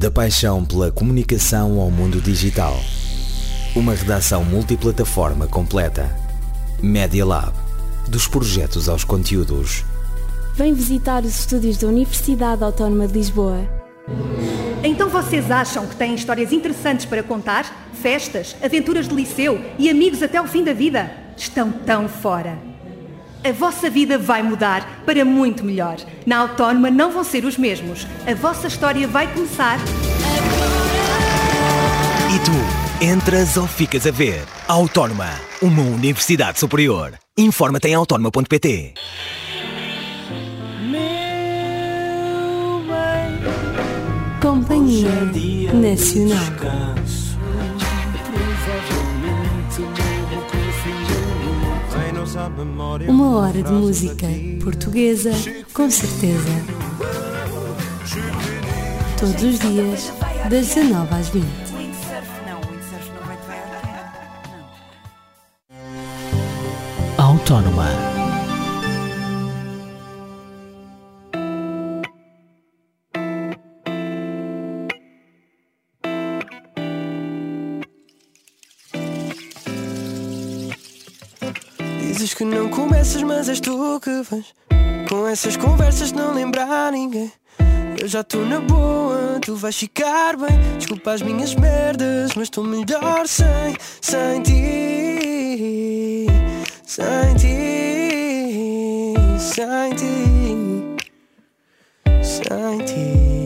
Da paixão pela comunicação ao mundo digital. Uma redação multiplataforma completa. Media Lab. Dos projetos aos conteúdos. Vem visitar os estúdios da Universidade Autónoma de Lisboa. Então vocês acham que têm histórias interessantes para contar? Festas, aventuras de liceu e amigos até ao fim da vida? Estão tão fora. A vossa vida vai mudar para muito melhor. Na Autónoma não vão ser os mesmos. A vossa história vai começar. E tu, entras ou ficas a ver? Autónoma, uma universidade superior. Informa-te em autónoma.pt. Companhia Nacional. Uma hora de música portuguesa, com certeza. Todos os dias, das 19 às 20. Autónoma. Dizes que não começas, mas és tu que vais. Com essas conversas não lembrar ninguém. Eu já estou na boa, tu vais ficar bem. Desculpa as minhas merdas, mas estou melhor sem ti. Sem ti. Sem ti. Sem ti.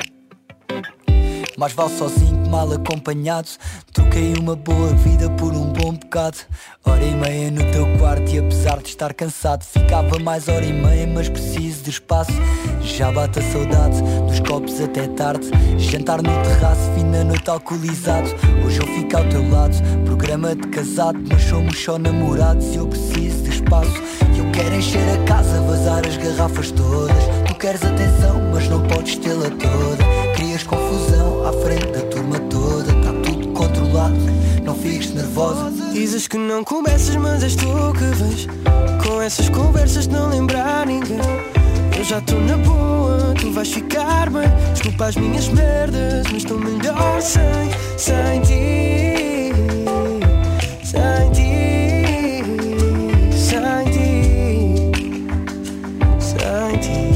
Mais vale sozinho que mal acompanhado. Troquei uma boa vida por um bom bocado. Hora e meia no teu quarto e apesar de estar cansado, ficava mais hora e meia, mas preciso de espaço. Já bate a saudade, dos copos até tarde. Jantar no terraço, fim da noite alcoolizado. Hoje eu fico ao teu lado, programa de casado, mas somos só namorados e eu preciso de espaço. E eu quero encher a casa, vazar as garrafas todas. Tu queres atenção, mas não podes tê-la toda. Crias confusão à frente da turma toda. Tá tudo controlado, não fiques nervosa. Dizes que não começas, mas és tu que vens. Com essas conversas de não lembrar ninguém. Eu já estou na boa, tu vais ficar bem. Desculpa as minhas merdas, mas estou melhor sem ti. Sem ti. Sem ti. Sem ti.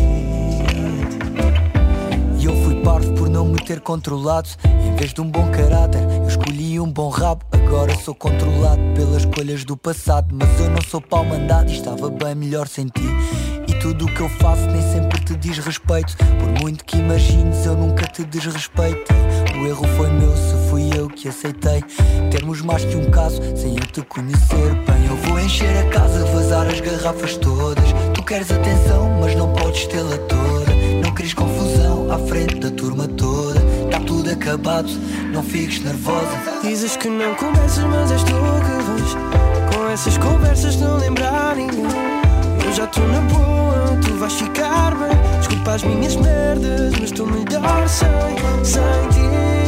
E eu fui parvo por não me ter controlado. Em vez de um bom caráter, eu escolhi um bom rabo. Agora sou controlado pelas escolhas do passado. Mas eu não sou pau mandado e estava bem melhor sem ti. E tudo o que eu faço nem sempre te diz respeito. Por muito que imagines, eu nunca te desrespeitei. O erro foi meu, se fui eu que aceitei termos mais que um caso, sem eu te conhecer bem. Eu vou encher a casa, vazar as garrafas todas. Tu queres atenção, mas não podes tê-la toda. Não queres confusão à frente da turma toda. Tá tudo acabado, não fiques nervosa. Dizes que não começas, mas és tu que vais. Com essas conversas não lembrar ninguém. Eu já estou na boa, tu vais ficar bem. Desculpa as minhas merdas, mas estou melhor sem ti.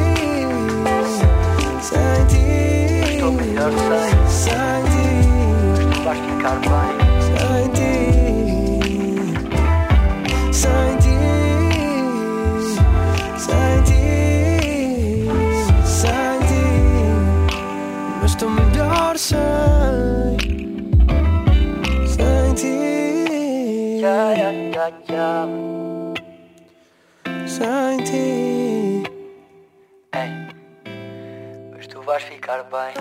Sem ti. Estou melhor sem ti. Mas tu vais ficar bem. Sem ti. Sem ti. Sem ti. Sem ti. Mas estou melhor sem ti. Sem ti. Ei, mas tu vais ficar bem.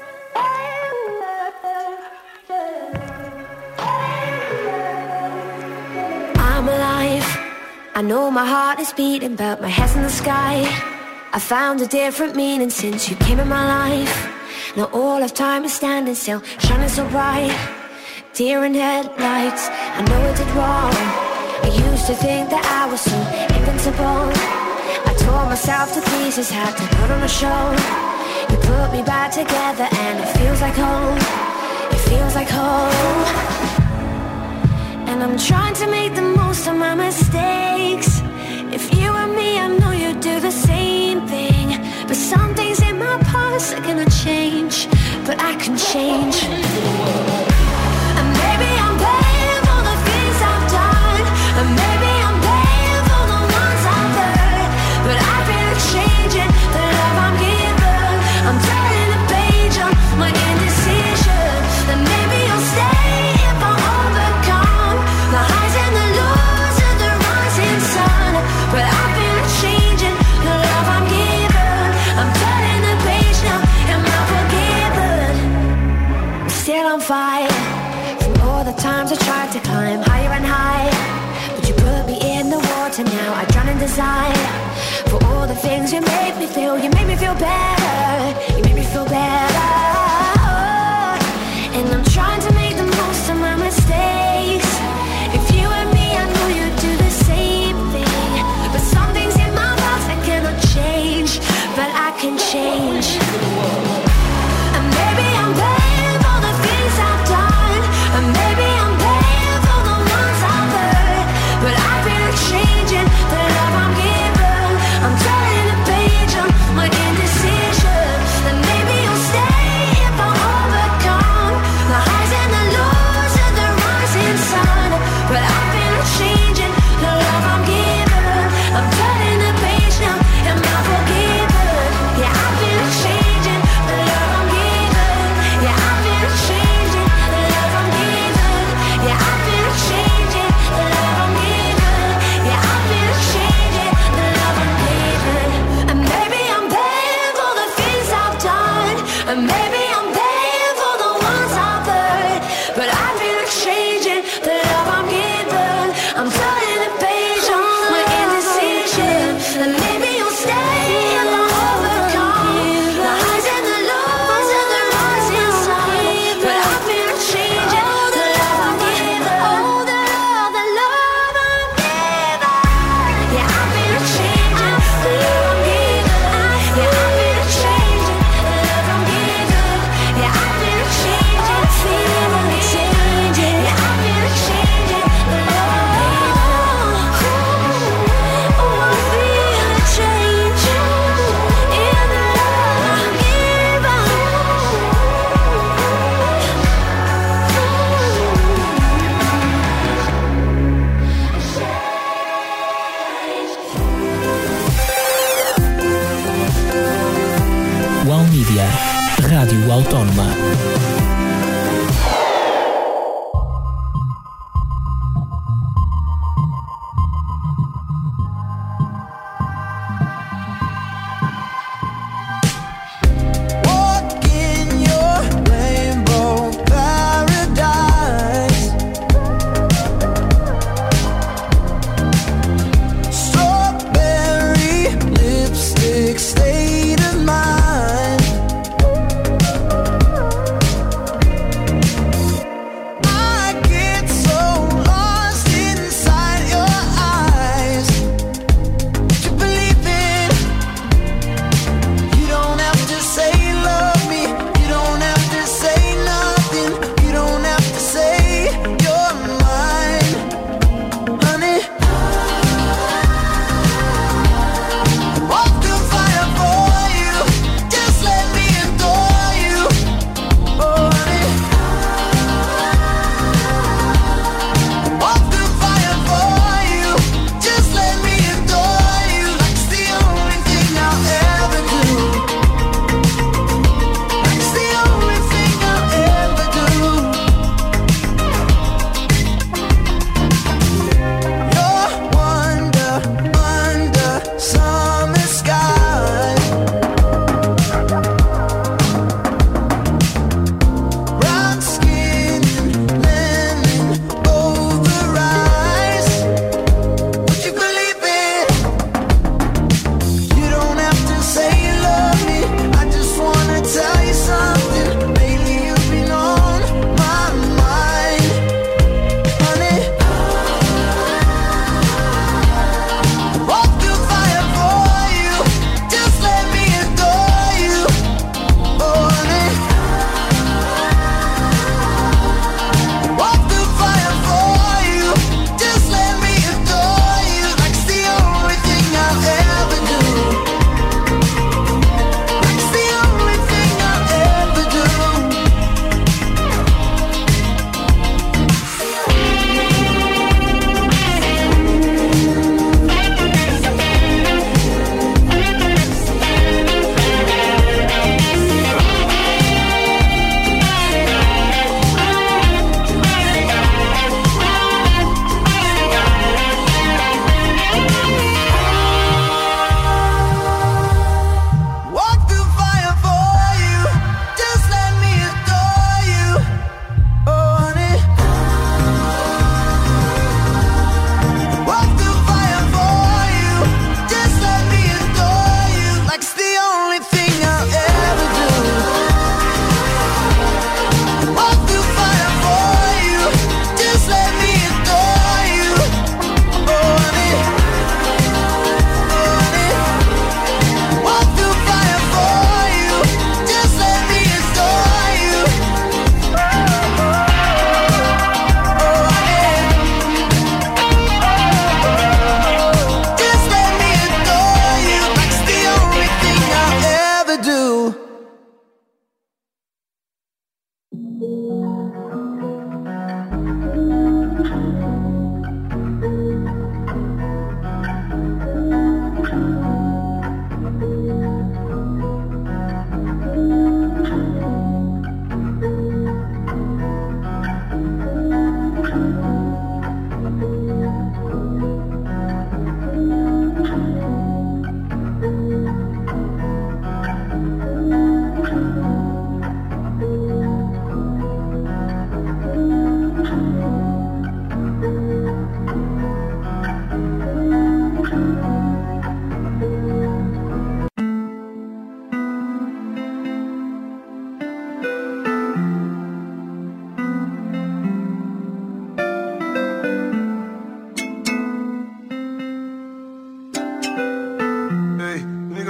I'm alive. I know my heart is beating, but my head's in the sky. I found a different meaning since you came in my life. Now all of time is standing still, shining so bright. Deer in headlights, I know I did wrong. I used to think that I was so invincible. I tore myself to pieces, had to put on a show. You put me back together and it feels like home. It feels like home. And I'm trying to make the most of my mistakes. If you and me, I know you do the same thing. But some things in my past are gonna change. But I can change. And maybe I'm paying for the things I've done. And maybe I'm paying for the ones I've heard. But I've been Sometimes I tried to climb higher and higher, but you put me in the water now. I drown in desire for all the things you made me feel. You made me feel better. You made me feel better. And I'm trying to make the most of my mistakes. If you and me, I know you'd do the same thing. But some things in my past I cannot change, but I can change. And maybe I'm paying for the things I've done, and maybe I'm paying for the ones I've hurt, but I've been exchanging the love I'm given. I'm turning the page on my indecision. And maybe you'll stay if I overcome the highs and the lows and the rising sun. But I've been exchanging the love I'm given. I'm turning the page now, am I forgiven? Yeah, I've been exchanging the love I'm given. Yeah, I've been exchanging the love I'm given. Yeah, I've been exchanging the love I'm given. Yeah, I've been exchanging the love I'm given. And maybe I'm paying for the things I've done, and maybe I'm paying for the ones I've hurt, but I've been exchanging the love I'm given. I'm turning the page on my indecision. And maybe you'll stay if I overcome the highs and the lows and the rising sun. But I've been exchanging the love I'm given. Oh, the love I'm given. Yeah, I've been exchanging the love I'm given. Yeah, I've been exchanging the love I'm given. Yeah, I've been exchanging the love I'm given. Yeah, I've been exchanging the love I'm given. Oh, I feel a change in the love I'm given. Wow Media, Rádio Autónoma. Walk in your rainbow paradise. Strawberry lipstick state of mind.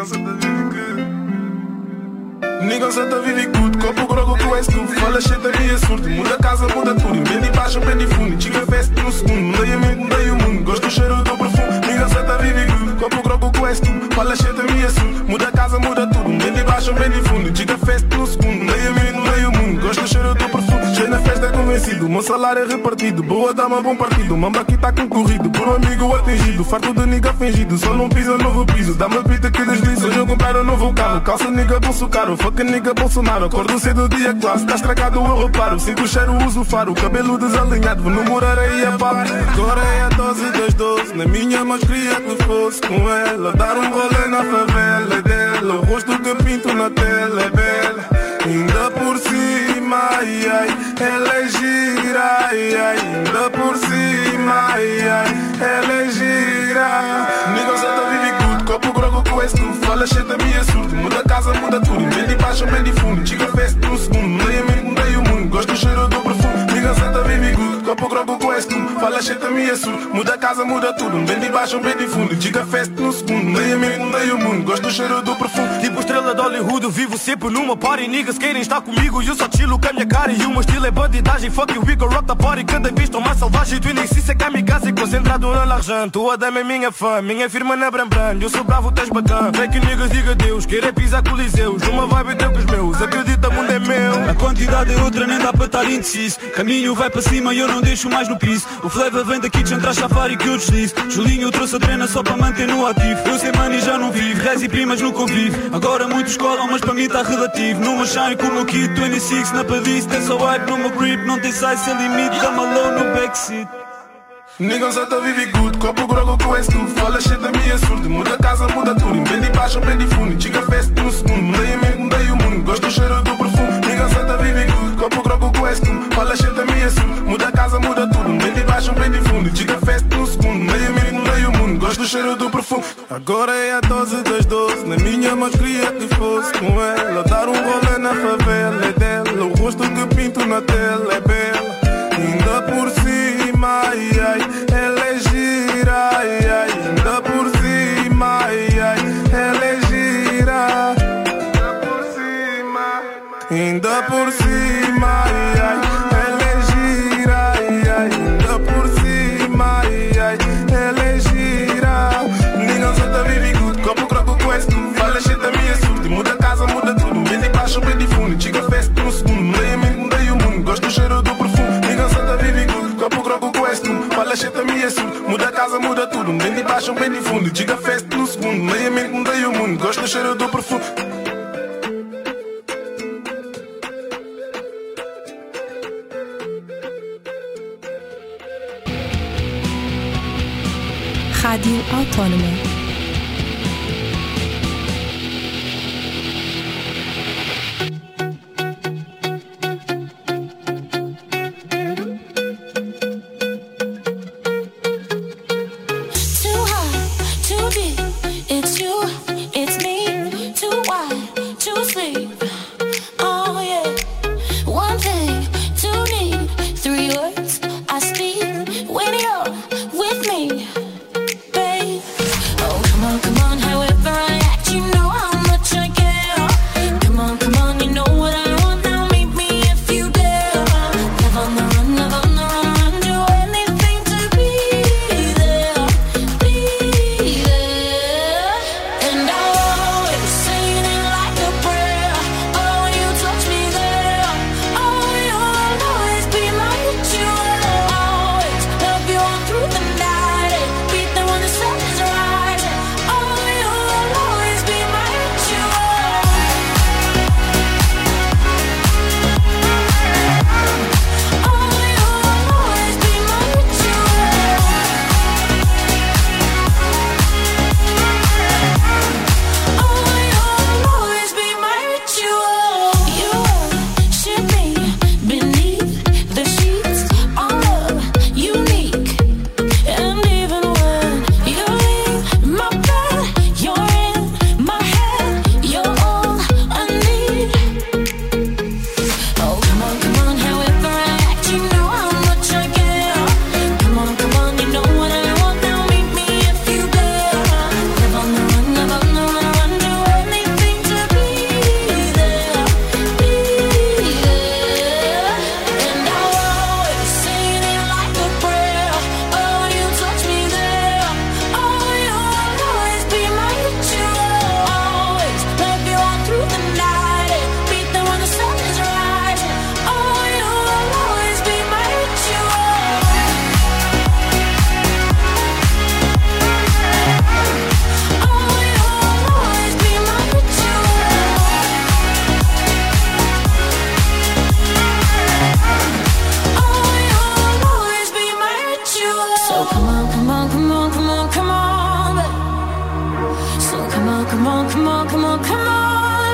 Nigga só tá vive good, copo grogo tu és tu. Fala shit a minha surdo, muda a casa, muda tudo. Bem de baixo, bem de fundo, chega festa no segundo. Mudei a mente, mudei o mundo, gosto do cheiro do perfume. Nigga só tá vive good, copo grogo tu és tu. Fala shit a minha surdo, muda a casa, muda tudo. Bem de baixo, bem de fundo, chega festa no segundo. Mudei a mente, mudei o mundo, gosto do cheiro do perfume. Cheio na festa convencido, meu salário é repartido. Boa dama, bom partido, mamba aqui tá concorrido. Por um amigo atingido, farto de nigga fingido. Só não pisa novo piso, dá-me pita que desliza. Hoje eu comprar um novo carro, calça nigga bolso caro. Fuck nigga Bolsonaro, acordo cedo dia classe. Tá estragado eu reparo, sinto o cheiro, uso o faro. Cabelo desalinhado, vou namorar aí a papo. Agora é a dose das 12, na minha mas queria que fosse com ela. Dar um rolê na favela é dela. O rosto que pinto na tela é bela. Ainda por cima, ai, ai, ela é gira, ai, ai. Ainda por cima, ai, ai, ela é gira. Nigga só tá vive good, copo grogo com esse tu. Fala shit a minha surdo, muda a casa, muda tudo. Bem de baixo, bem de fundo, chega festa no segundo. Mudei a mente, mudei o mundo, gosto do cheiro do perfume. Nigga só tá vive good, copo grogo com esse tu. Fala shit a minha surdo, muda a casa, muda tudo. Bem de baixo, bem de fundo, chega festa no segundo. Mudei a mente, mudei o mundo, gosto do cheiro do perfume. Tipo estrela de Hollywood, eu vivo sempre numa party. Niggas querem estar comigo e eu só chilo com a minha cara. E o meu estilo é bandidagem, fuck you, we go rock the party. Cada vez estou mais selvagem, tu inicias é kamikaze. Concentrado na largente, tua dama é minha fã. Minha firma na Brambran, eu sou bravo, tens bacana. Fake niggas diga Deus, querer pisar coliseus. Uma vibe teu com os meus, acredita, o mundo é meu. A quantidade é outra, nem dá para estar indeciso. Caminho vai para cima e eu não deixo mais no piso. O flavor vem da kitchen, traz safari que eu deslizo. Julinho eu trouxe a trena só para manter no ativo. Eu sei money já não vivo, res e primas no convívio. Agora muitos colam, mas para mim está relativo. Numa shine com o meu kit 26 na padice. Tem só wipe no meu grip, não tem size sem limite. Dá-me alone no backseat. Nigga só tá vive good, copo grogo com esse tu. Fala shit a minha surdo, muda a casa, muda tudo. Bem de baixo, bem de fundo, chega festa no segundo. Mudei a mente, mudei o mundo, gosto do cheiro do perfume. Nigga só tá vive good, copo grogo com esse tu. Fala shit a minha surdo, muda a casa, muda tudo. Bem de baixo, bem de fundo, chega festa no segundo. Mudei a mente, mudei o mundo, gosto do cheiro do perfume. Agora é a dose das 12, na minha mas queria que fosse com ela. Dar um rolê na favela é dela. O rosto que pinto na tela é bela. Ainda por cima, ai, ai, ela é gira, ai, ai. Ainda por cima, ai, ai, ela é gira. Ainda por cima, ai, ai, ela é gira, ai, ai. Ainda por cima, ai, ai, ela é gira. Ninguém só tá vive good, copo croco com esse tu. Fala shit a minha surdo, muda a casa, muda tudo. Bem de baixo, bem de fundo, chega festa no segundo. Mudei a mente, mudei o mundo, gosto do cheiro do perfume. Ninguém só tá vive good, copo croco com esse tu. Fala shit a minha surdo, muda a casa, muda tudo. Bem de baixo, bem de fundo, chega festa no segundo. Mudei a mente, mudei o mundo, gosto do cheiro do perfume. Rádio Autónoma. come on, come on, come on, come on.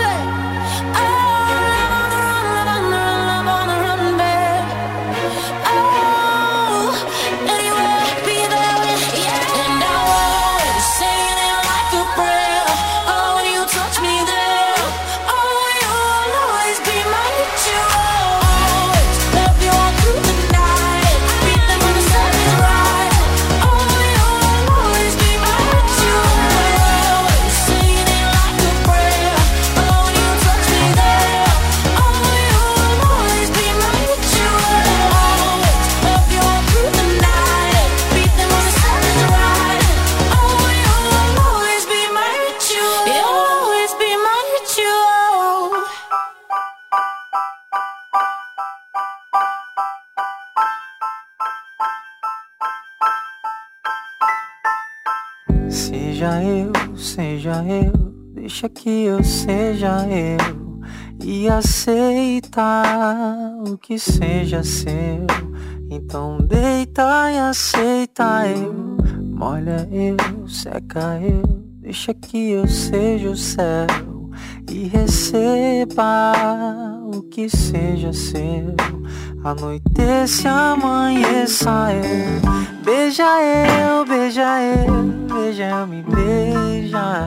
Seja eu, deixa que eu seja eu e aceitar o que seja seu. Então deita e aceita eu, molha eu, seca eu, deixa que eu seja o céu e receba o que seja seu. Anoitece, amanheça eu, beija eu, beija eu, beija eu, me beija.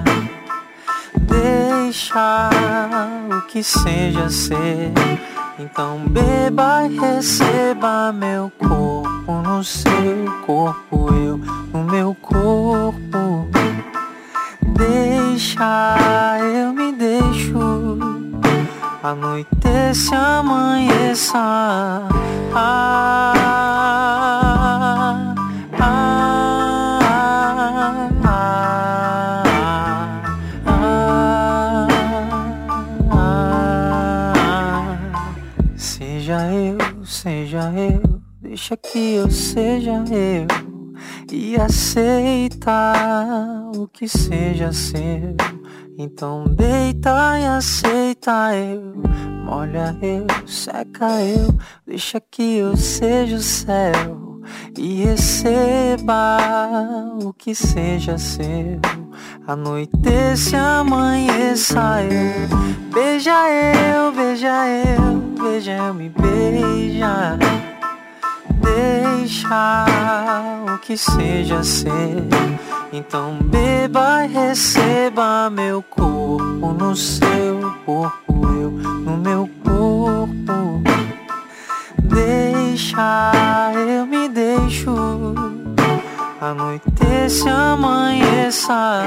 Deixa o que seja ser. Então beba e receba meu corpo no seu corpo, eu no meu corpo. Deixa, eu me deixo. Anoitece, amanheça. Seja eu, deixa que eu seja eu e aceita o que seja seu. Então deita e aceita eu, molha eu, seca eu, deixa que eu seja o céu e receba o que seja seu. Anoitece, amanheça eu, beija eu, beija eu, beija eu, me beija. Deixa o que seja ser. Então beba e receba meu corpo no seu corpo, eu no meu corpo. Deixa, eu me deixo. Anoitece, amanheça.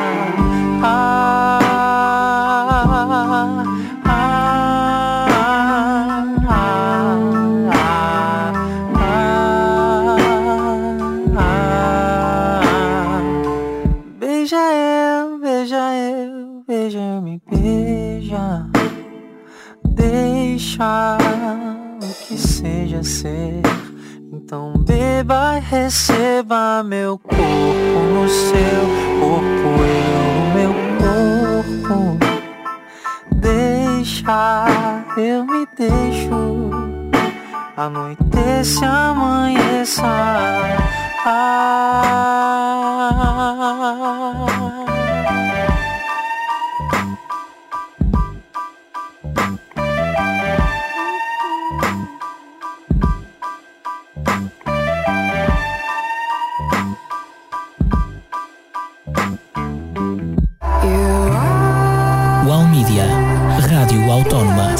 Beija eu, beija eu, beija eu, me beija. Deixa o que seja ser. Então beba e receba meu corpo no seu corpo, eu no meu corpo. Deixa, eu me deixo. Anoitece, amanheça. Wow Media, Rádio Autónoma.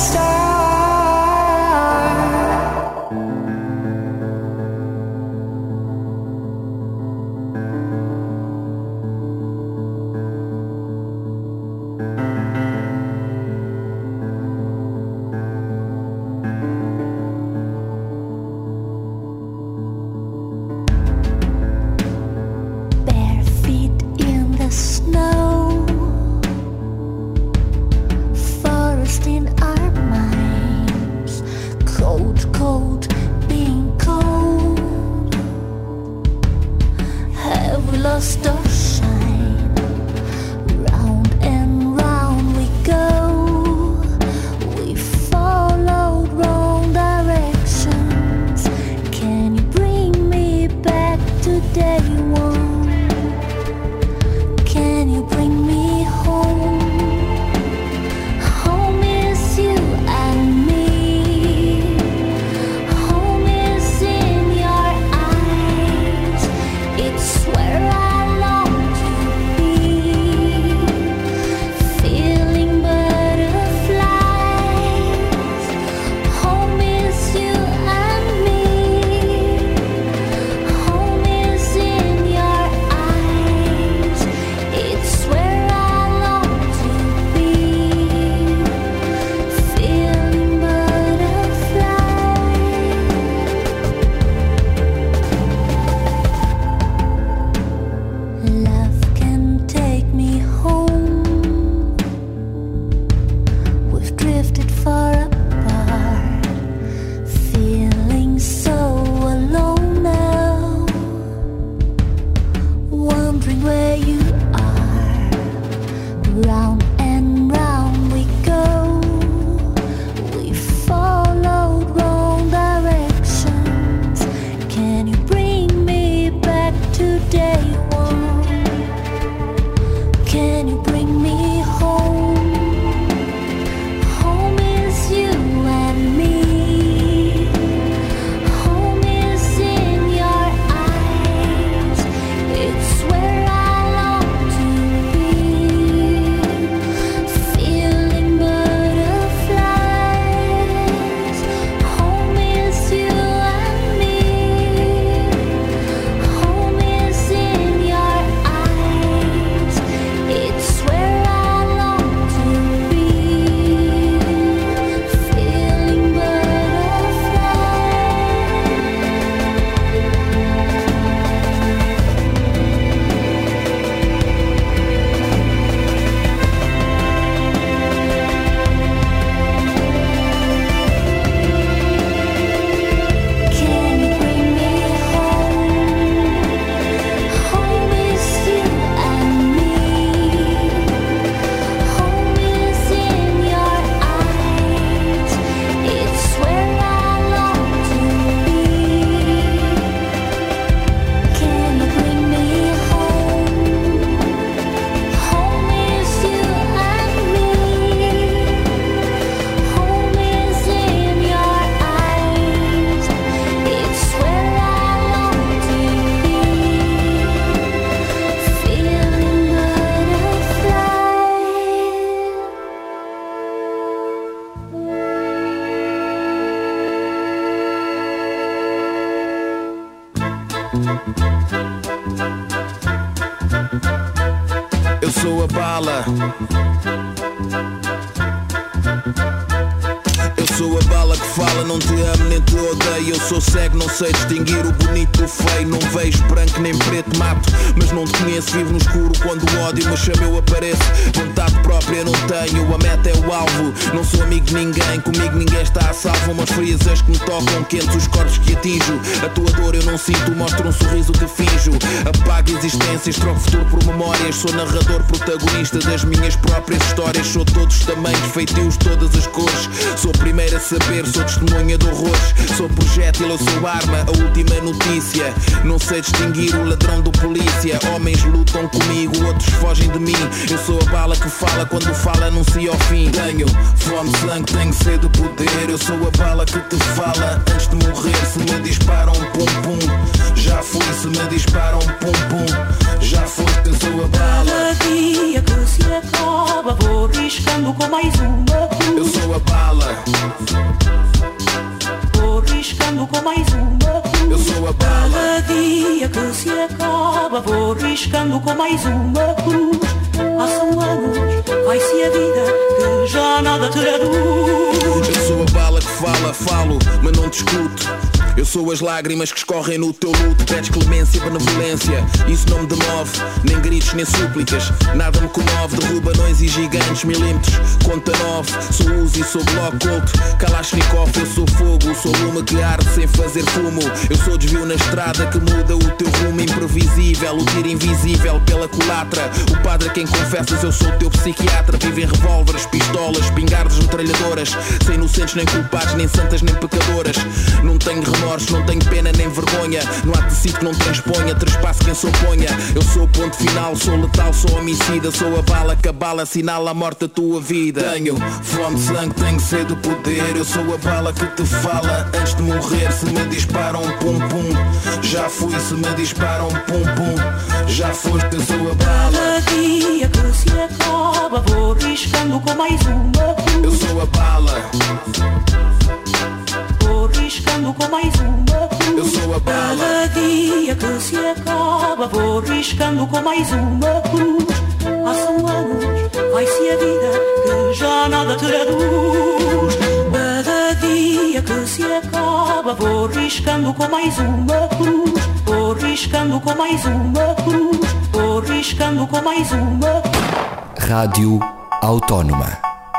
Snow, forest in our mind. Round and round we go. We followed wrong directions. Can you bring me back to day one? Can you bring me home? Home is you and me. Home is in your eyes. It's where I long to be. Feeling butterflies. Home is you and me. Home is in your eyes. It's where I long to be. Feeling Can you bring me home? Home is you and me. Home is in your eyes. It's where I long to be. Can you bring me home? Home is you and me. Home is in your eyes. It's where I long to be. Feeling Eu sou a bala. Eu sou a bala que fala, não te amo nem te odeio. Eu sou cego, não sei distinguir o bonito do feio. Não vejo branco nem preto, mato, mas não te conheço. Vivo no escuro quando o ódio me chama, eu apareço. Vontade própria não tenho, a meta é o alvo. Não sou amigo de ninguém, comigo ninguém está a salvo. Umas frias as que me tocam, quentes os corpos que atinjo. A tua dor eu não sinto, mostro um sorriso que finjo. Apago existências, troco futuro por memórias. Sou narrador, protagonista das minhas próprias histórias. Sou todos os tamanhos, feitios, todas as cores. Sou o primeiro a saber, sou testemunha de horrores. Sou projétil, eu sou arma, a última notícia. Não sei distinguir o ladrão do polícia. Homens lutam comigo, outros fogem de mim. Eu sou a bala que fala, quando fala anuncia o fim. Tenho fome, sangue, tenho sede de poder. Eu sou a bala que te fala antes de morrer. Se me disparam, pum pum, já fui. Se me disparam, pum pum, já fui. Eu sou a bala. Cada dia que se acaba vou riscando com mais uma cruz. Eu sou a bala. Vou riscando com mais uma cruz. Eu sou a bala. Cada dia que se acaba vou riscando com mais uma cruz. Passam anos, vai-se a vida que já nada traduz. Eu sou a bala que fala, falo, mas não discuto. Eu sou as lágrimas que escorrem no teu luto. Pedes clemência, benevolência, isso não me demove. Nem gritos, nem súplicas, nada me comove. Derruba anões e gigantes, milímetros, conta 9. Sou Uzi, sou bloco culto, Kalashnikov. Eu sou fogo, sou lume que arde sem fazer fumo. Eu sou desvio na estrada que muda o teu rumo. Imprevisível, o tiro invisível pela culatra. O padre a quem confessas, eu sou o teu psiquiatra. Vive em revólveres, pistolas, espingardas, metralhadoras. Sem inocentes nem culpados, nem santas nem pecadoras. Não tenho remorso, não tenho pena nem vergonha. Não há tecido que não transponha, trespasso quem se oponha. Eu sou o ponto final, sou letal, sou homicida. Sou a bala que abala, assinala a morte da tua vida. Tenho fome de sangue, tenho sede de poder. Eu sou a bala que te fala antes de morrer. Se me disparam, pum pum, já fui. Se me disparam, pum pum, já foste. Eu sou a bala. Cada dia que se acaba vou riscando com mais uma cruz. Eu sou a bala. Vou riscando com mais uma cruz. Eu sou a bala. Cada dia que se acaba vou riscando com mais uma cruz. Passam anos, vai-se a vida que já nada traduz. Cada dia que se acaba vou riscando com mais uma cruz. Vou riscando com mais uma cruz. Vou riscando com mais uma. Rádio Autónoma.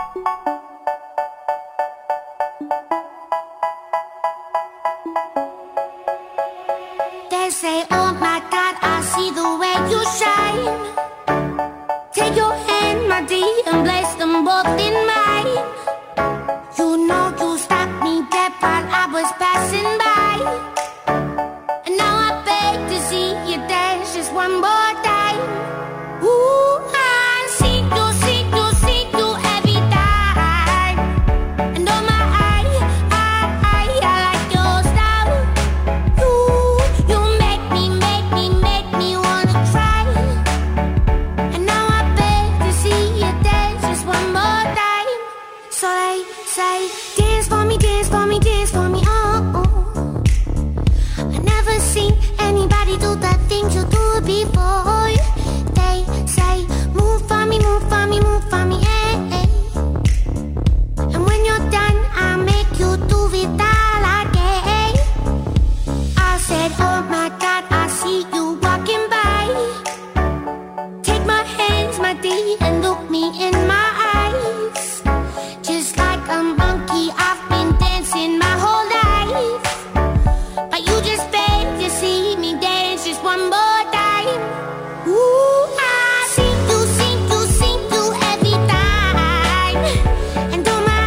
They say, oh my God, I see the way you shine. Take your hand, my dear. and place them both in mine. You know you stopped me dead while I was passing by. And now I beg to see you dance just one more time. Ooh, I see you every time. And oh my, I like your style. You make me wanna try. And now I beg to see you dance just one more time. So they say, dance for me, dance for me, dance for me, oh, oh. I never seen anybody do the things you do before. They say, move for me, move for me, move for me, hey, hey. And when you're done, I'll make you do it all again. I said, oh my God, I see you walking by. Take my hands, my dear, and look me in my eyes. Just like a monkey, I've been dancing my whole life. But you just beg to see me dance just one more time. Ooh, I see you every time. And oh my,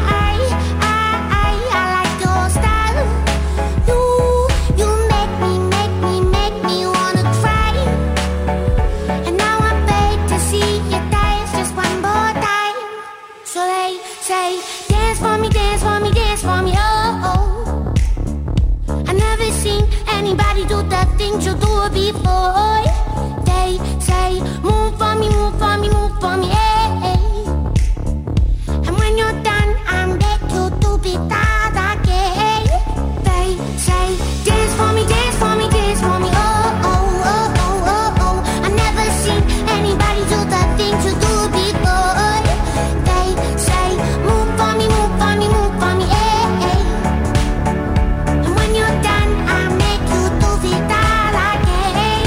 I like your style. You make me wanna try. And now I beg to see you dance just one more time. So they say, dance for me, dance for me, dance for me, oh, oh. I never seen anybody do the things you do before. They say, move for me, move for me, move for me, hey, hey. And when you're done, I'll make you do it all again. They say, dance for me, dance for me, dance for me, oh, oh, oh, oh, oh, oh. I never seen anybody do the things you do before. They say, move for me, move for me, move for me, hey, hey. And when you're done, I'll make you do it all again.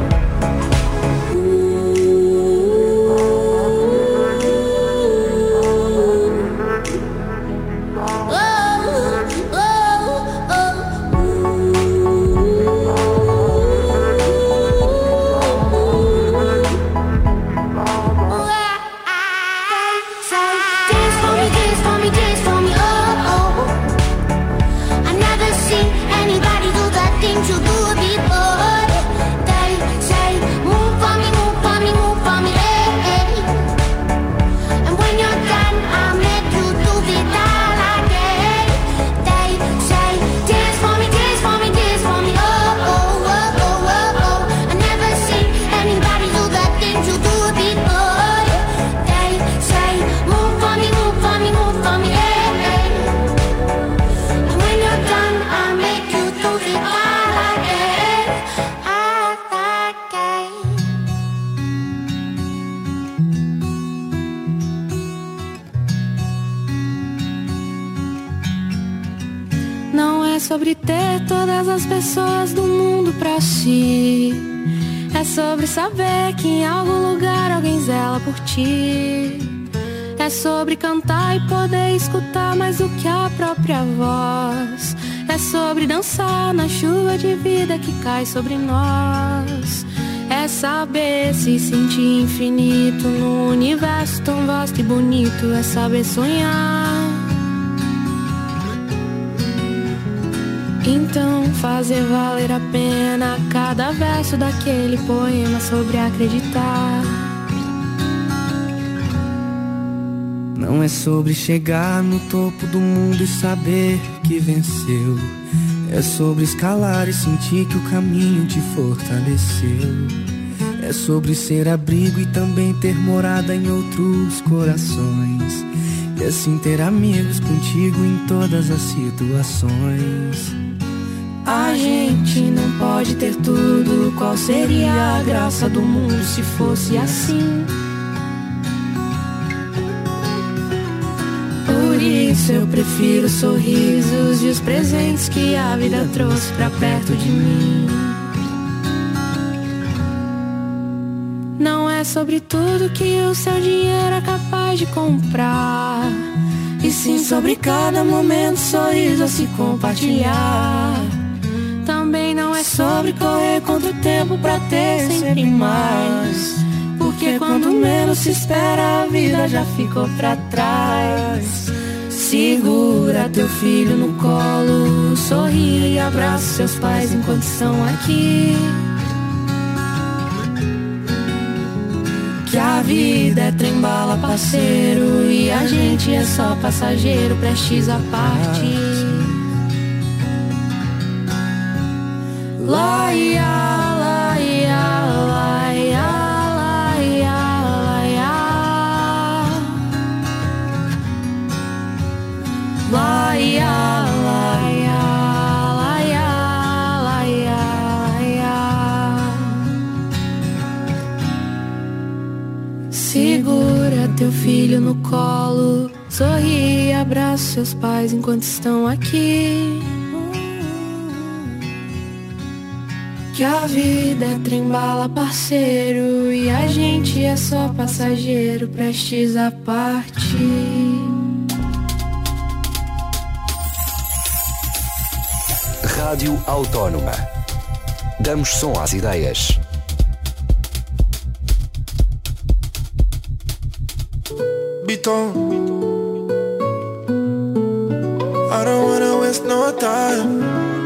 Não é sobre ter todas as pessoas do mundo pra si. É sobre saber que em algum lugar alguém zela por ti. É sobre cantar e poder escutar mais do que a própria voz. É sobre dançar na chuva de vida que cai sobre nós. É saber se sentir infinito no universo tão vasto e bonito. É saber sonhar. Então fazer valer a pena cada verso daquele poema sobre acreditar. Não é sobre chegar no topo do mundo e saber que venceu. É sobre escalar e sentir que o caminho te fortaleceu. É sobre ser abrigo e também ter morada em outros corações. E assim ter amigos contigo em todas as situações. A gente não pode ter tudo. Qual seria a graça do mundo se fosse assim? Por isso eu prefiro os sorrisos e os presentes que a vida trouxe pra perto de mim. Não é sobre tudo que o seu dinheiro é capaz de comprar, e sim sobre cada momento, sorriso a se compartilhar. Também não é sobre correr contra o tempo pra ter sempre mais, porque porque quando menos se espera a vida já ficou pra trás. Segura teu filho no colo, sorri e abraça seus pais enquanto estão aqui. Que a vida é trem-bala, parceiro, e a gente é só passageiro, prestes a partir. Laia, laia, laia, laia, laia. Laia, laia, laia, laia, laia. Segura teu filho no colo, sorri e abraça seus pais enquanto estão aqui. Que a vida é trem-bala, parceiro, e a gente é só passageiro, prestes a partir. Rádio Autónoma. Damos som às ideias. Beaton. I don't wanna waste no time.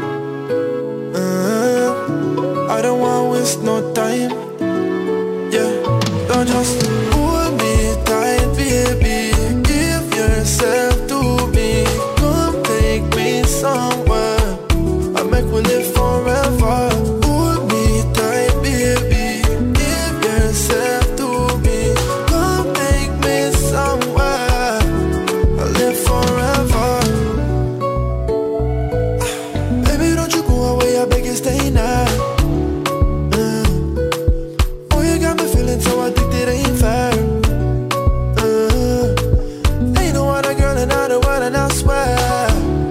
I don't wanna waste no time. Yeah, don't just hold me tight, baby. Give yourself to me. Come take me somewhere. I make we live forever. Hold me tight, baby. Give yourself to me. Come take me somewhere. I live forever. Baby, don't you go away, I beg you stay now. So addicted, ain't fair. Ain't no other girl in all the world, and I swear,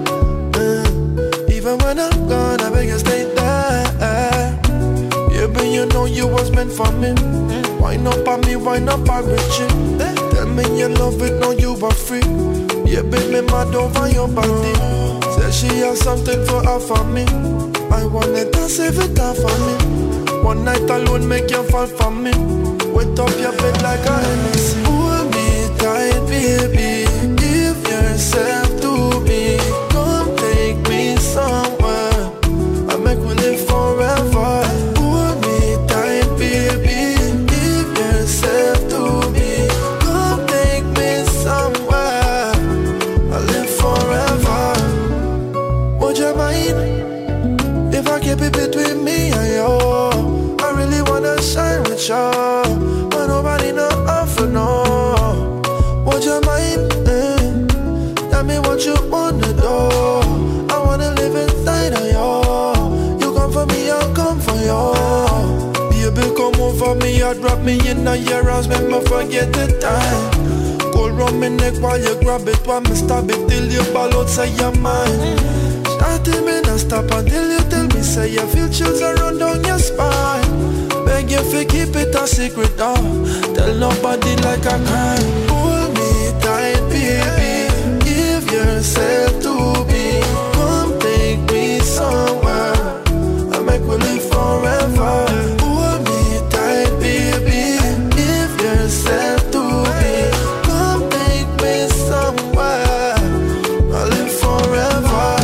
even when I'm gone, I beg you stay there. Yeah, but you know you was meant for me. Wind up on me, wind up on Richie. Tell me you love it, know you are free. Yeah, baby, mad over your body. Say she has something for her for me. I want it to save it all for me. One night alone make you fall for me. Wet up your bed like a Hennessy. Hold me tight, baby. Give yourself to me. Come take me somewhere. I make we live forever. Hold me tight, baby. Give yourself to me. Come take me somewhere. I live forever. Would you mind if I keep it between me and you? I really wanna shine with you. Nobody know offer, no. Would you mind? Tell me what you wanna do. I wanna live inside of you. You come for me, I'll come for you. Baby, come over me, I'll drop me in your arms, make me forget the time. Go round my neck while you grab it, while me stab it till you ball outside your mind. Start till me not stop until you tell me, say you feel chills around down your spine. Beg you to keep it a secret, oh. Tell nobody like a crime. Hold me tight, baby. Give yourself to me. Come take me somewhere. I make we live forever. Hold me tight, baby. Give yourself to me. Come take me somewhere. I live forever.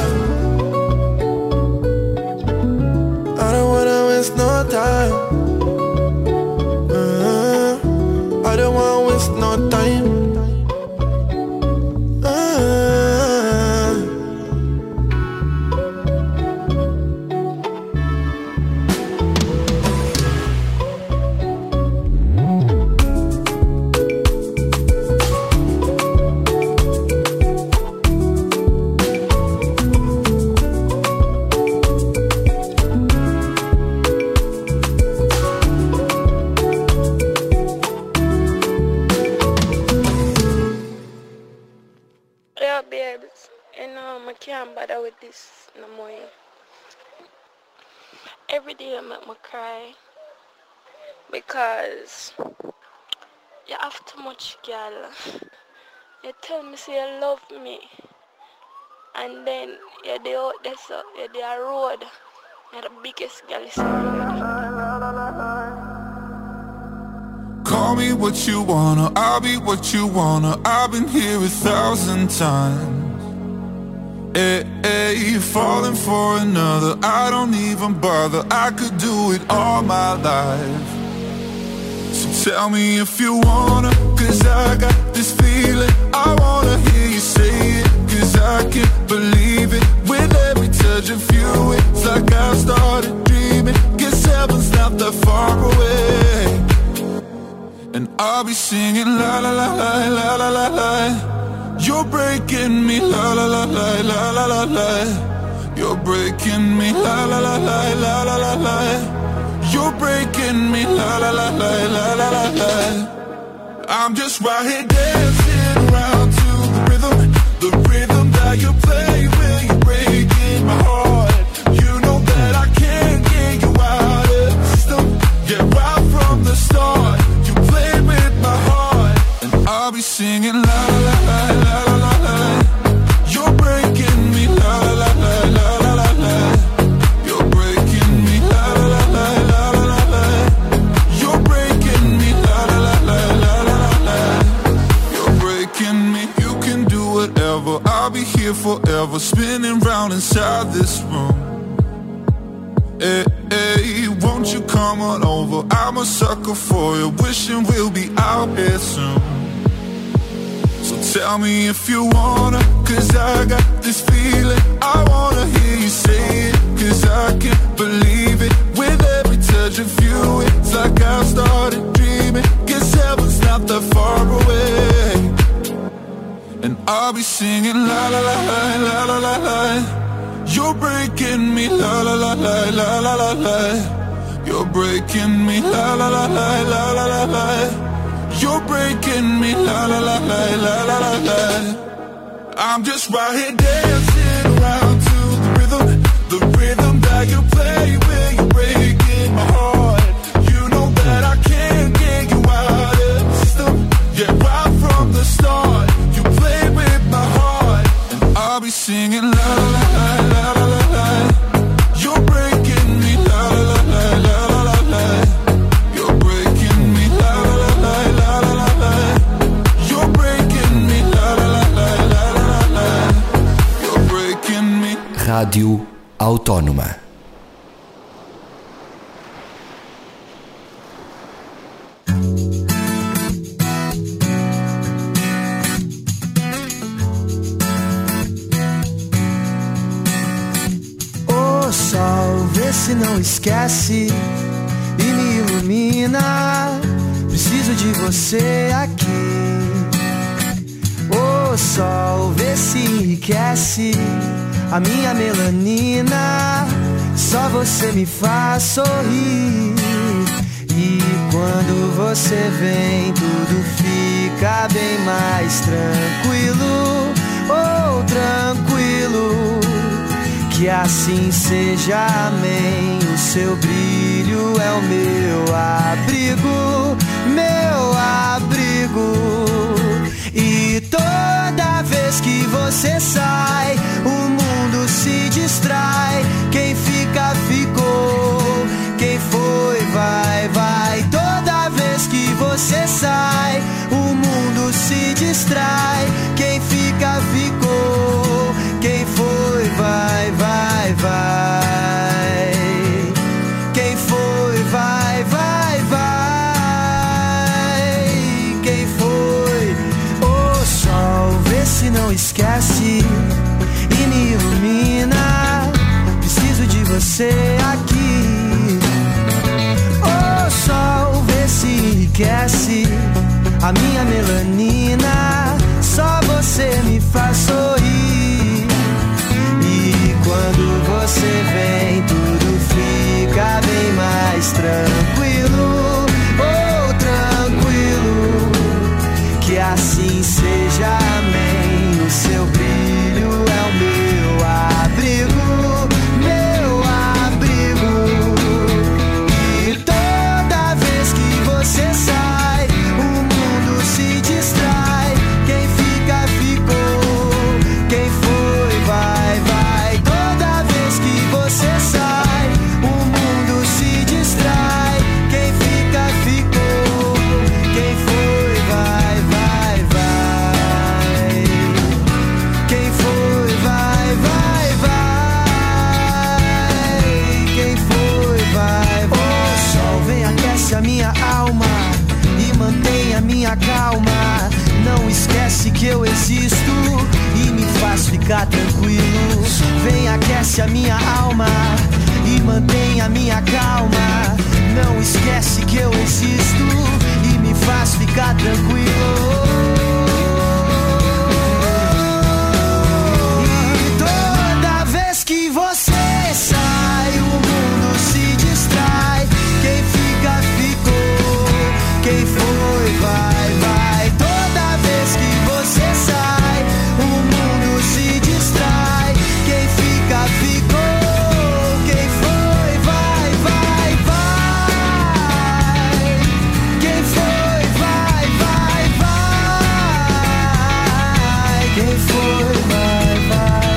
I don't wanna waste no time. I don't wanna waste no time. Can't bother with this no more. Every day I make me cry because you have too much, girl. You tell me say you love me, and then you're the out there, so you're the road. You're the biggest girl in the road. Call tell me what you wanna, I'll be what you wanna. I've been here 1,000 times. You're falling for another, I don't even bother. I could do it all my life. So tell me if you wanna, cause I got this feeling. I wanna hear you say it, cause I can't believe it. With every touch of you, it's like I started dreaming. Guess heaven's not that far away. And I'll be singing la la la la la la la la. You're breaking me, la la la la la la la la. You're breaking me, la la la la la la la la. You're breaking me, la la la la la la la la. I'm just right here dancing around to the rhythm that you play when you're breaking my heart. You know that I can't get you out of the system. Yeah, right from the start, you played with my heart, and I'll be singing la la la la la la la. You're breaking me, la la la la la la la. You're breaking me, la la la la la la la. You're breaking me, la la la la la la la. You're breaking me. You can do whatever, I'll be here forever, spinning round inside this room. Hey, won't you come on over? I'm a sucker for you, wishing we'll be out here soon. So tell me if you wanna, cause I got this feeling. I wanna hear you say it, cause I can't believe it. With every touch of you, it's like I started dreaming. Guess heaven's not that far away. And I'll be singing la la la la la la la la. You're breaking me, la la la la la la la la. You're breaking me, la la la la la la la la. You're breaking me, la la la la la la la la. I'm just right here dancing around to the rhythm that you play when you're breaking my heart. You know that I can't get you out of the system. Yeah, right from the start, you played with my heart, and I'll be singing la la la la la la la. You're breaking me, la la la la la la la. You're breaking me, la la la la la la la. You're breaking me, la la la la la la la. You're breaking me. Rádio Autónoma. O sol, vê se não esquece e me ilumina. Preciso de você aqui. O sol, vê se enriquece a minha melanina. Só você me faz sorrir. E quando você vem, tudo fica bem mais tranquilo. Oh, tranquilo. Que assim seja, amém. O seu brilho é o meu abrigo, meu abrigo. E toda vez que você sai, o mundo se distrai. Quem fica, ficou. Quem foi, vai, vai. Toda vez que você sai, o mundo se distrai. Quem fica, ficou. Quem foi, vai, vai, vai. Quem foi, vai, vai, vai. Quem foi? O sol, vê se não esquece e me ilumina. Preciso de você aqui. O sol, vê se enriquece a minha melanina. Só você me faz sorrir. E quando você vem, tudo fica bem mais tranquilo. Oh, tranquilo. Que assim seja, amém. O seu brilho é o meu abrigo, meu abrigo. E toda vez que você sai, o mundo se distrai. Quem fica, ficou. Quem foi, vai, vai. Toda vez que você sai, o mundo se distrai. Quem fica, ficou. Quem ficar tranquilo. Vem, aquece a minha alma e mantém a minha calma. Não esquece que eu existo e me faz ficar tranquilo. E toda vez que você sai, o mundo se distrai. Quem fica, ficou. Quem foi, vai, vai. Toda vez que você sai, o mundo se distrai. Quem fica, ficou. Quem foi, vai, vai, vai. Quem foi, vai, vai, vai. Quem foi, vai, vai,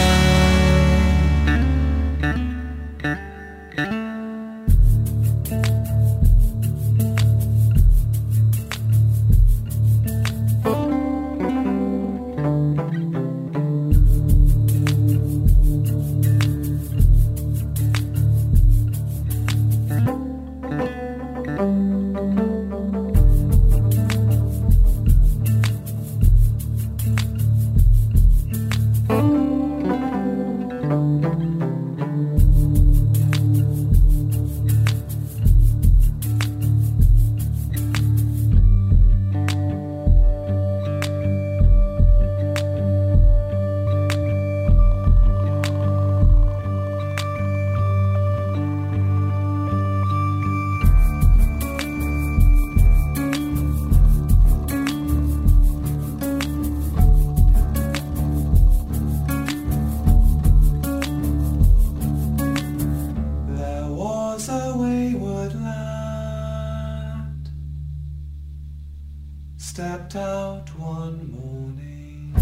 stepped out one morning.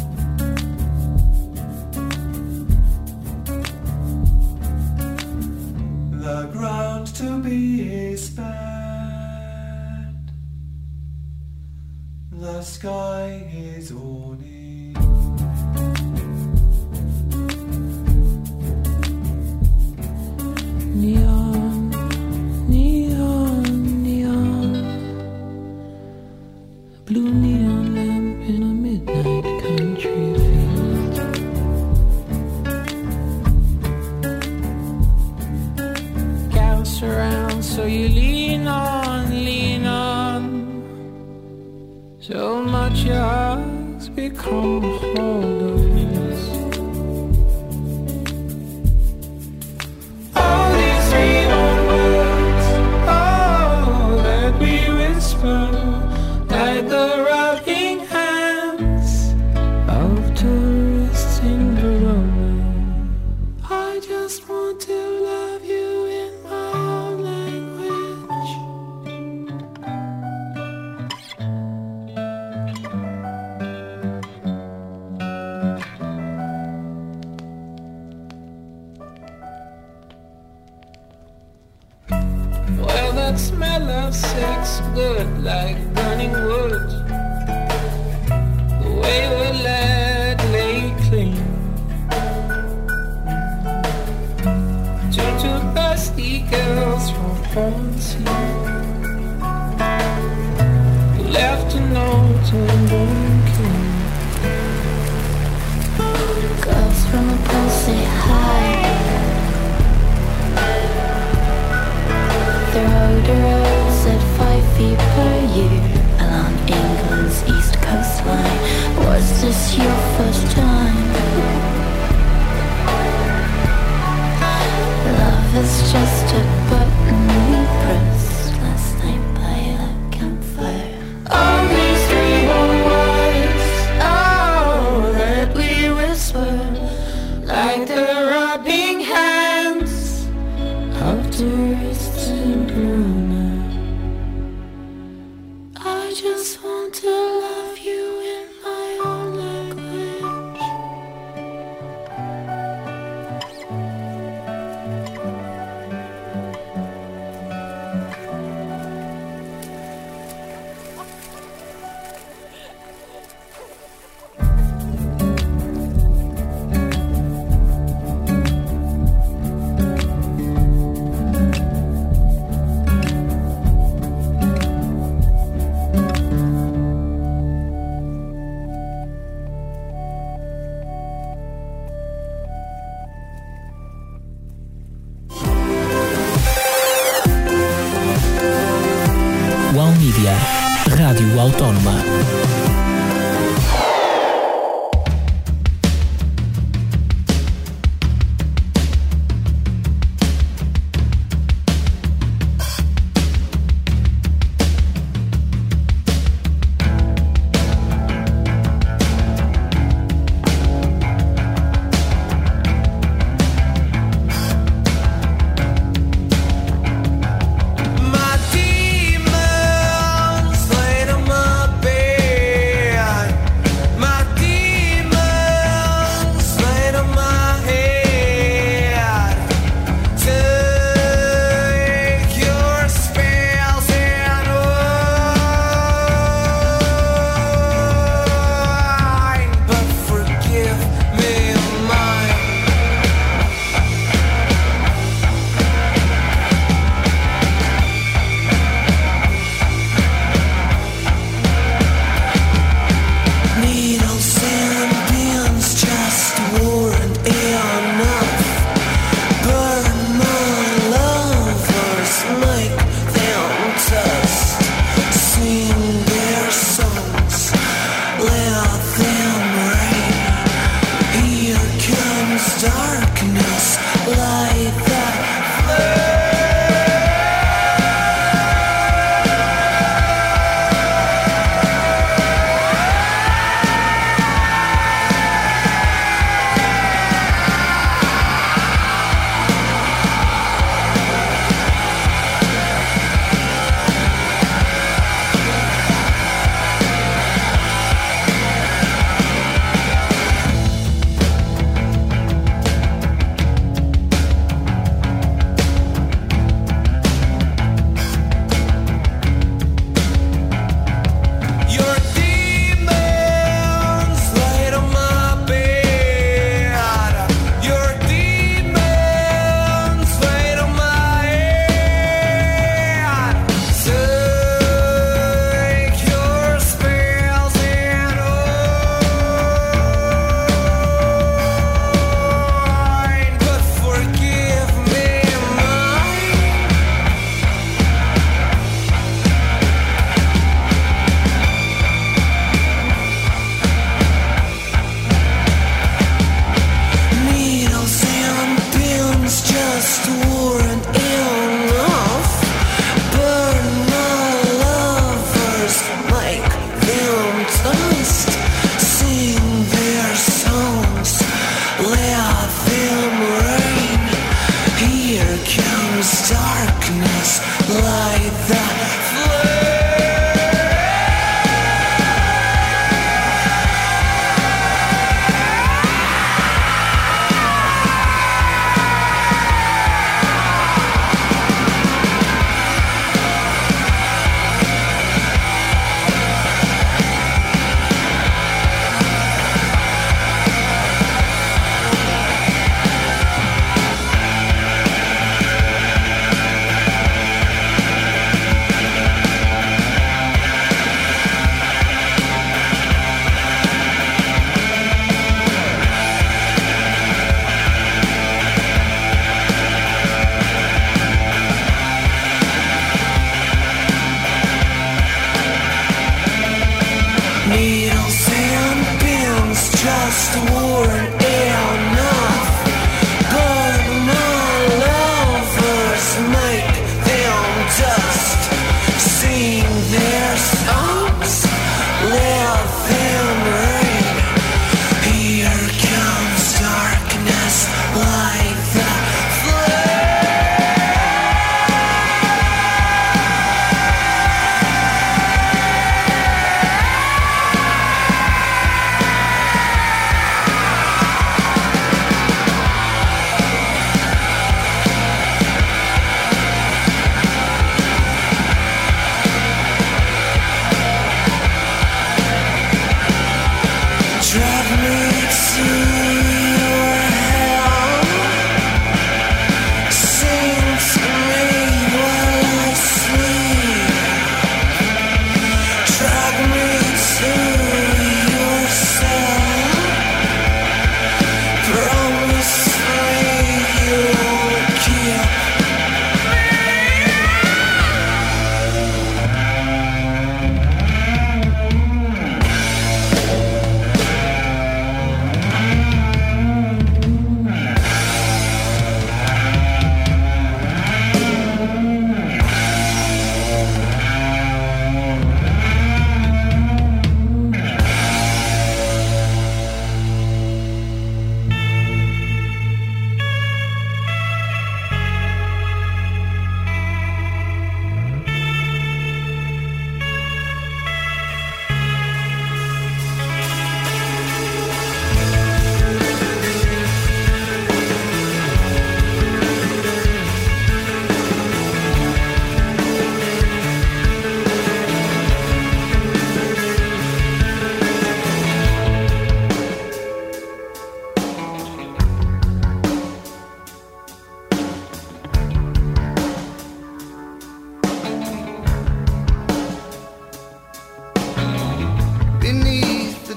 The ground to be is bad. The sky is awning. Neon, neon, neon. A blue neon lamp in a midnight country field. Gas around, so you lean on, lean on. So much your hugs become a hold of this. All these three-word words, oh, that we whisper, like the rocking hands of tourists in Verona. I just want to love you in my own language. Well, that smell of sex good like burning wood. The wayward lad lay clean to two thirsty girls from Hornsey, who left a note on Bunking. Girls from a pole say hi. Their odors at 5 feet per year along England's east coastline. Was this your first time? Love is just a button we pressed last night by the campfire. All these three-word words, oh, that we whisper, like the rubbing hands of tourists in Verona. I just want to love you in my own language.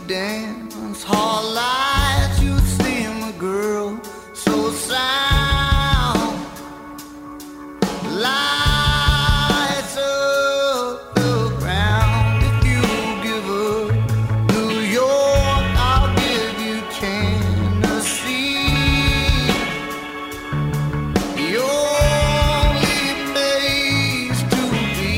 dance hall lights, you seem a girl so sound. Lights up the ground. If you give up New York, I'll give you Tennessee. Your only place to be.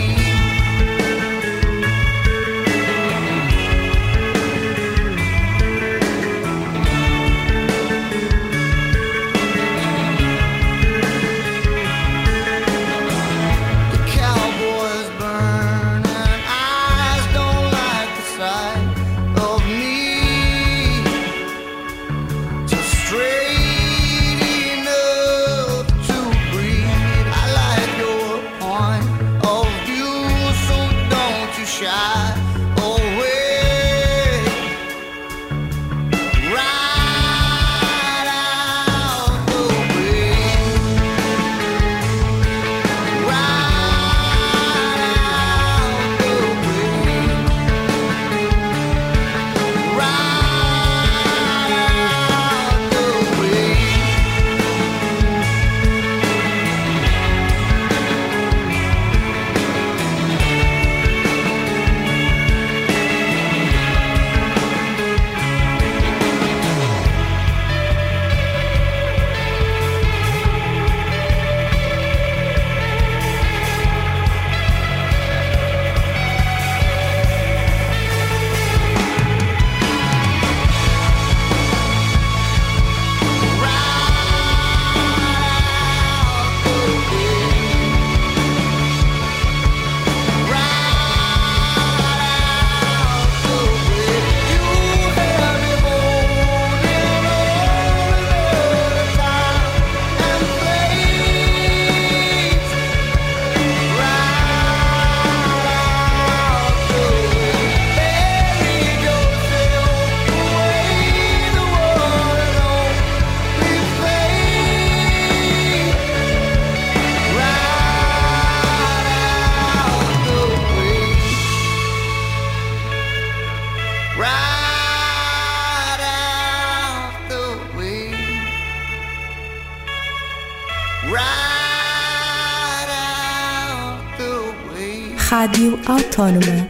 Rádio Autónoma.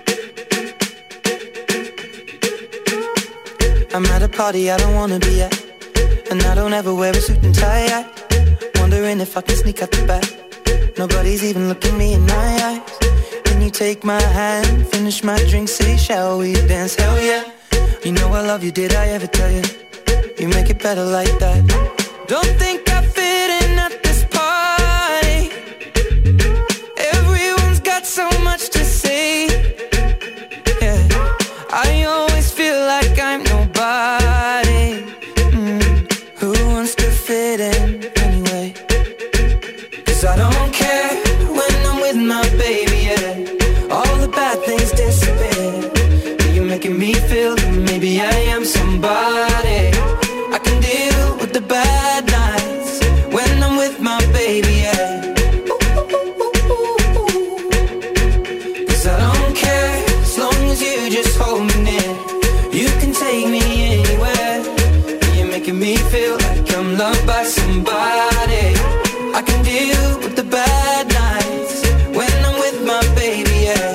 I'm at a party I don't wanna be at, and I don't ever wear a suit and tie. Wondering if I can sneak out the back. Nobody's even looking me in my eyes. Can you take my hand, finish my drink, say shall we dance? Hell yeah. You know I love you, did I ever tell you? You make it better like that. Don't think I fit in at this party. Everyone's got so much to say. Yeah, I always feel like I'm nobody. Who wants to fit in anyway? 'Cause I don't care when I'm with my baby, yeah. All the bad things disappear. You're making me feel that maybe I am somebody. I can deal with the bad nights when I'm with my baby, yeah. 'Cause I don't care as long as you just hold me near. You can take me anywhere. You're making me feel like I'm loved by somebody. I can deal with the bad nights when I'm with my baby, yeah.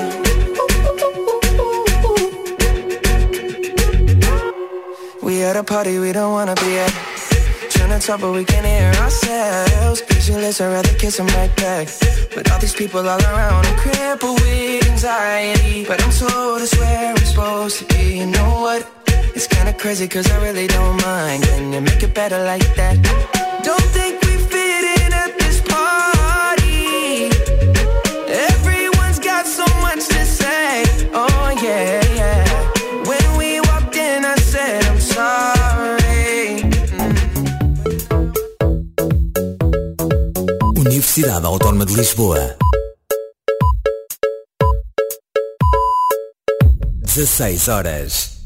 We at a party we don't wanna be at. Trying to talk but we can't hear ourselves. Pictureless, I'd rather kiss them right back. But all these people all around, I'm crippled with anxiety. But I'm told it's where I'm supposed to be. You know what? It's kinda crazy 'cause I really don't mind. Can you make it better like that? Don't think we fit in at this party. Everyone's got so much to say. Oh yeah, yeah. When we walked in I said I'm sorry. Universidade Autónoma de Lisboa. 16 horas.